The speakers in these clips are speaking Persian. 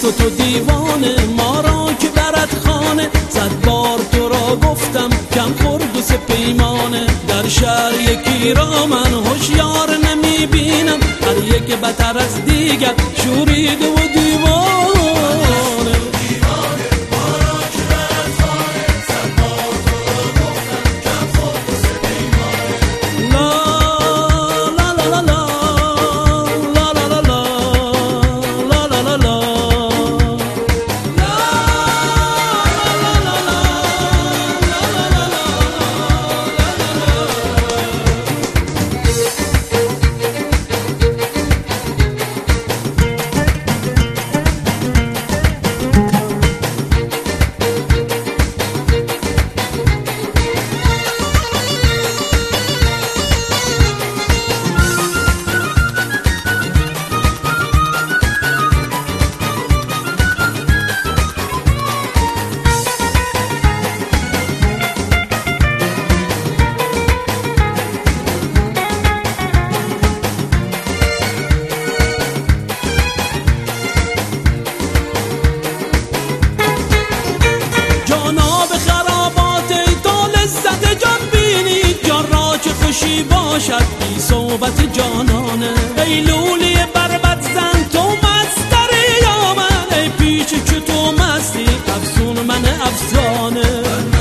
و تو دیوانه، ما را که برد خانه. 100 بار تو را گفتم کم خورد و سه پیمانه. در شهر یکی را من هوشیار نمیبینم، هر یک بتر از دیگر شوریده و دیوانه. خوشی باشد بی صحبت جانانه. ای لولی بربط زن تو مستری یا من، ای پیچ چو تو مستی افسون من افسانه.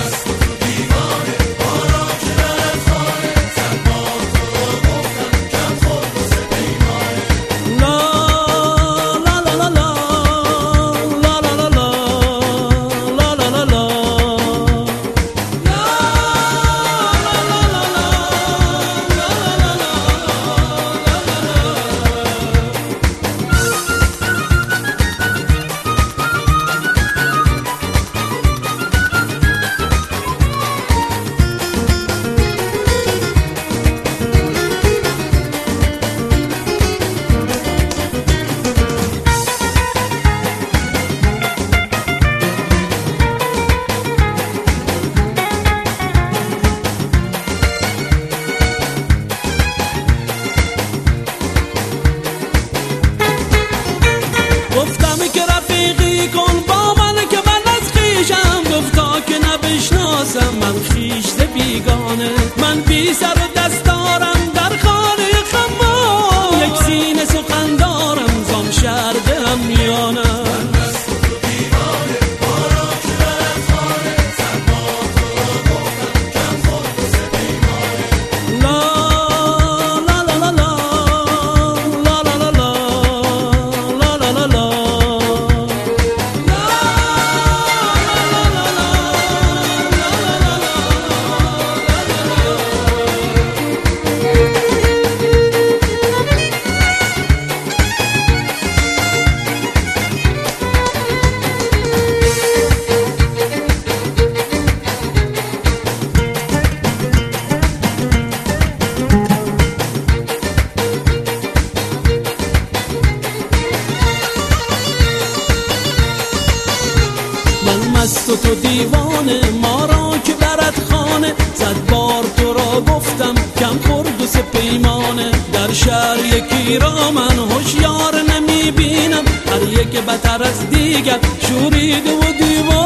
گفتم که رفیقی کن با من که من از خویشم، گفتا که نبشناسم من خویشت بیگانه. من بی سر و دست دارم در خانه خمار، یک سینه سخن دارم زان شهر دلم میانم. مست و تو دیوانه، ما را که برد خانه. 100 بار تو را گفتم کم خورد و سه پیمانه. در شهر یکی را من هوشیار نمیبینم، هر یک بتر از دیگر شوریده و دیوانه.